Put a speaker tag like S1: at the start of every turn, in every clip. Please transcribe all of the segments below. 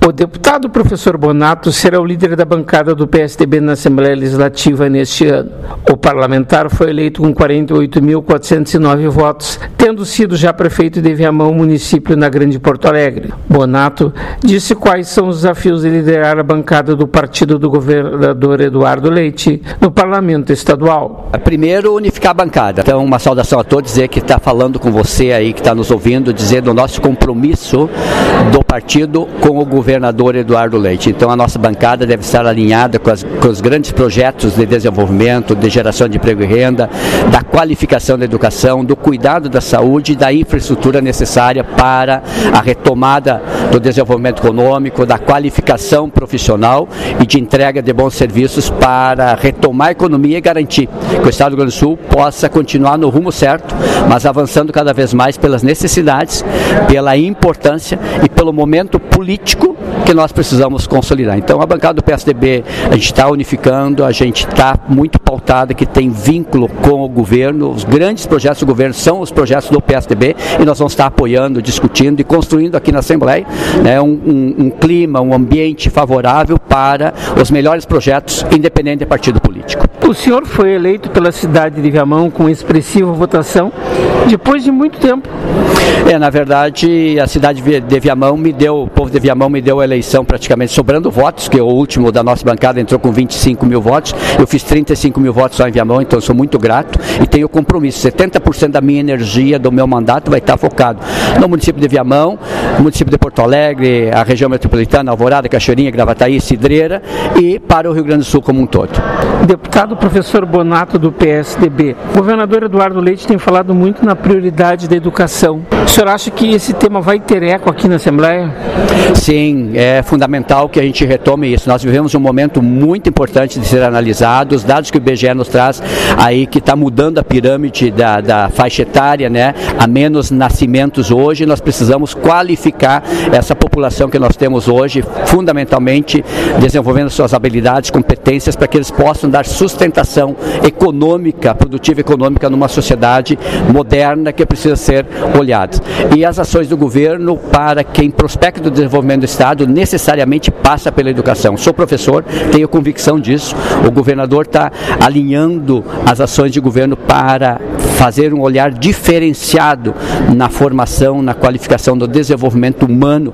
S1: O deputado professor Bonato será o líder da bancada do PSDB na Assembleia Legislativa neste ano. O parlamentar foi eleito com 48.409 votos, tendo sido já prefeito de Viamão, município na Grande Porto Alegre. Bonato disse quais são os desafios de liderar a bancada do partido do governador Eduardo Leite no parlamento estadual.
S2: Primeiro, unificar a bancada. Então, uma saudação a todos, dizer que está falando com você aí, que está nos ouvindo, dizer do nosso compromisso do partido com o governador Eduardo Leite. Então, a nossa bancada deve estar alinhada com os grandes projetos de desenvolvimento, de geração de emprego e renda, da qualificação da educação, do cuidado da saúde e da infraestrutura necessária para a retomada do desenvolvimento econômico, da qualificação profissional e de entrega de bons serviços para retomar a economia e garantir que o Estado do Rio Grande do Sul possa continuar no rumo certo, mas avançando cada vez mais pelas necessidades, pela importância e pelo momento político que nós precisamos consolidar. Então, a bancada do PSDB, a gente está unificando, a gente está muito pautada, que tem vínculo com o governo, os grandes projetos do governo são os projetos do PSDB e nós vamos estar apoiando, discutindo e construindo aqui na Assembleia, né, um clima, um ambiente favorável para os melhores projetos, independente de partido político.
S1: O senhor foi eleito pela cidade de Viamão com expressiva votação depois de muito tempo.
S2: Na verdade, a cidade de Viamão o povo de Viamão me deu a eleição praticamente sobrando votos, que o último da nossa bancada entrou com 25 mil votos, eu fiz 35 mil votos só em Viamão, então eu sou muito grato e tenho compromisso, 70% da minha energia, do meu mandato vai estar focado no município de Viamão, no município de Porto Alegre, a região metropolitana, Alvorada, Cachoeirinha, Gravataí, Cidreira e para o Rio Grande do Sul como um todo.
S1: Deputado professor Bonato do PSDB, o governador Eduardo Leite tem falado muito na prioridade da educação. O senhor acha que esse tema vai ter eco aqui na Assembleia?
S2: Sim, é fundamental que a gente retome isso. Nós vivemos um momento muito importante de ser analisado, os dados que o IBGE nos traz aí, que está mudando a pirâmide da faixa etária, né? Há menos nascimentos hoje, nós precisamos qualificar essa população que nós temos hoje, fundamentalmente desenvolvendo suas habilidades, competências, para que eles possam dar sustentação econômica, produtiva econômica numa sociedade moderna que precisa ser olhada. E as ações do governo para quem prospecta o desenvolvimento do Estado necessariamente passa pela educação. Sou professor, tenho convicção disso. O governador está alinhando as ações de governo para fazer um olhar diferenciado na formação, na qualificação do desenvolvimento humano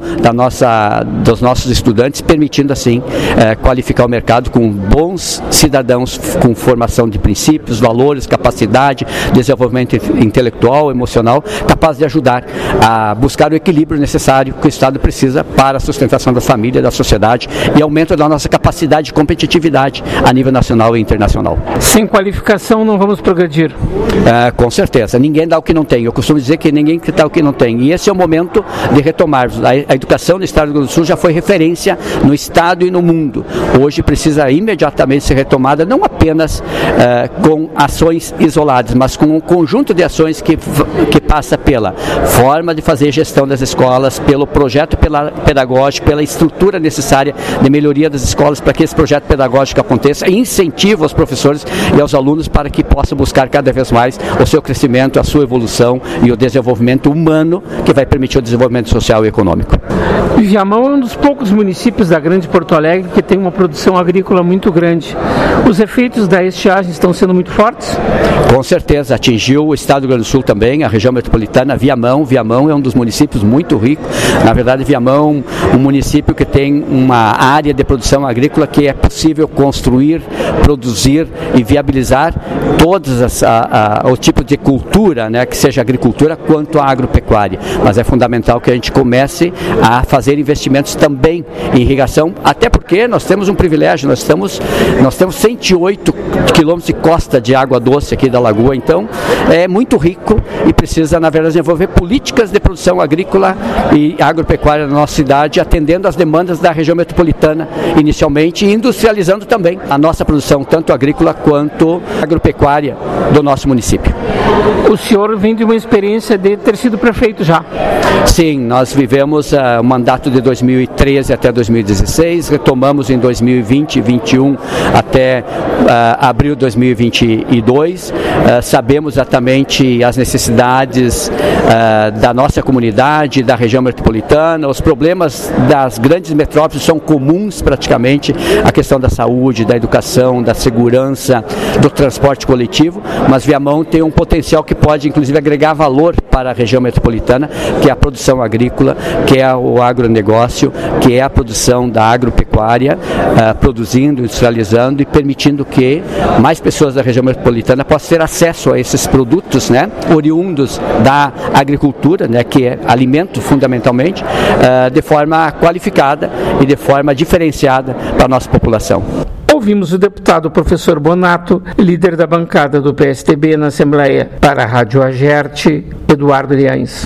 S2: dos nossos estudantes, permitindo assim qualificar o mercado com bons cidadãos, com formação de princípios, valores, capacidade, desenvolvimento intelectual, emocional, capaz de ajudar a buscar o equilíbrio necessário que o Estado precisa para a sustentação da família, da sociedade e aumento da nossa capacidade de competitividade a nível nacional e internacional.
S1: Sem qualificação não vamos progredir?
S2: Com certeza, ninguém dá o que não tem. Eu costumo dizer que ninguém dá o que não tem. E esse é o momento de retomarmos. A educação no Estado do Rio Grande do Sul já foi referência no Estado e no mundo. Hoje precisa imediatamente ser retomada, não apenas com ações isoladas, mas com um conjunto de ações que passa pela forma de fazer gestão das escolas, pelo projeto pedagógico, pela estrutura necessária de melhoria das escolas para que esse projeto pedagógico aconteça e incentiva os professores e aos alunos para que possam buscar cada vez mais o seu crescimento, a sua evolução e o desenvolvimento humano que vai permitir o desenvolvimento social e econômico.
S1: Viamão é um dos poucos municípios da Grande Porto Alegre que tem uma produção agrícola muito grande. Os efeitos da estiagem estão sendo muito fortes?
S2: Com certeza, atingiu o Estado do Rio Grande do Sul também, a região metropolitana, Viamão. Viamão é um dos municípios muito ricos. Na verdade, Viamão é um município que tem uma área de produção agrícola que é possível construir, produzir e viabilizar todos o tipo de cultura, né, que seja agricultura quanto a agropecuária. Mas é fundamental que a gente comece a fazer investimentos também em irrigação, até porque nós temos um privilégio, nós temos 108 quilômetros de costa de água doce aqui da Lagoa, então é muito rico e precisa, na verdade, desenvolver políticas de produção agrícola e agropecuária na nossa cidade, atendendo às demandas da região metropolitana inicialmente e industrializando também a nossa produção, tanto agrícola quanto agropecuária do nosso município.
S1: O senhor vem de uma experiência de ter sido prefeito já.
S2: Sim, nós vivemos o mandato de 2013 até 2016, retomamos em 2020 e 2021 até abril de 2022. Sabemos exatamente as necessidades da nossa comunidade, da região metropolitana. Os problemas das grandes metrópoles são comuns praticamente, a questão da saúde, da educação, da segurança, do transporte coletivo, mas Viamão tem um potencial que pode inclusive agregar valor para a região metropolitana, que é a produção agrícola, que é o agronegócio, que é a produção da agropecuária, produzindo, industrializando e permitindo que mais pessoas da região metropolitana possam ter acesso a esses produtos, né, oriundos da agricultura, né, que é alimento fundamentalmente, de forma qualificada e de forma diferenciada para a nossa população.
S1: Ouvimos o deputado professor Bonato, líder da bancada do PSDB na Assembleia. Para a Rádio Agerte, Eduardo Liães.